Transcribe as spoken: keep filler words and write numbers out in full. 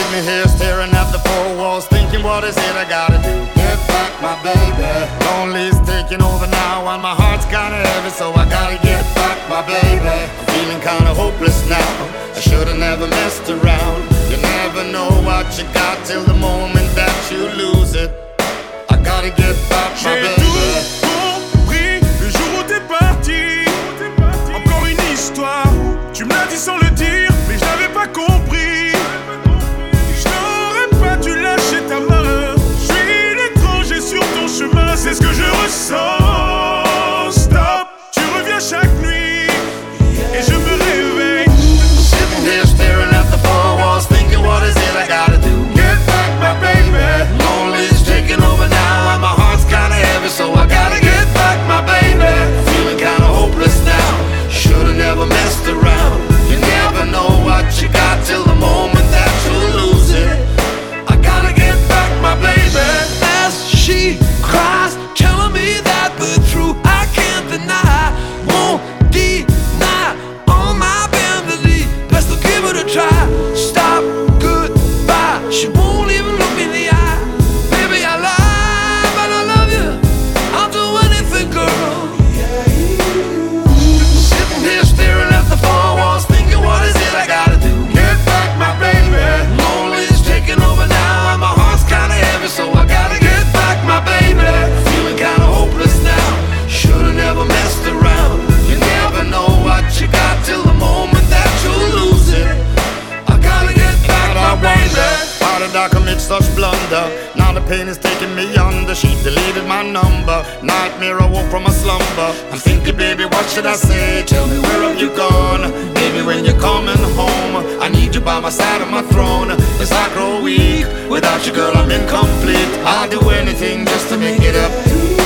Sitting here staring at the four walls, thinking what is it I gotta do? Get back my baby. Lonely's taking over now and my heart's kinda heavy, so I gotta get back my baby. I'm feeling kinda hopeless now, I should've never messed around. You never know what you got till the moment that you lose it. I gotta get back my baby. J'ai tout compris le jour où t'es parti. Encore une histoire, tu me l'as dit sans le dire, mais je n'avais pas compris. Je n'aurais pas dû lâcher ta main. Je suis l'étranger sur ton chemin, c'est ce que je ressens. Stop, tu reviens chaque nuit et je me réveille. Sitting here staring at the four walls, thinking what is it I gotta do? Get back my baby. Lonely's taking over now and my heart's kinda heavy, so I gotta get back my baby. Feeling kinda hopeless now, should've never messed around. You never know what you got till the moment that you lose it. I gotta get back my baby. As she cries, telling me that we're through, I can't deny, won't deny all my vanity. Best to give it a try. Stop, goodbye. She won't even look me in the eye. Baby, I lie, but I love you. I'll do anything, girl. Sitting here staring at the four walls, thinking what is it I gotta do? Get back my baby. Lonely's taking over now and my heart's kinda heavy, so I gotta get back my baby. Feeling kinda hopeless now, should've never messed around. You never know what you got till the moment that you lose it. I gotta get back my baby. How did I commit such blunder? Now the pain is taking me under. She deleted my number. Nightmare, I woke from a slumber. I'm thinking, baby, what should I say? Tell me, where have you gone? Baby, when you're coming home, I need you by my side of my throne. As I grow weak, without you, girl, I'm incomplete. I'll do anything just to make it up.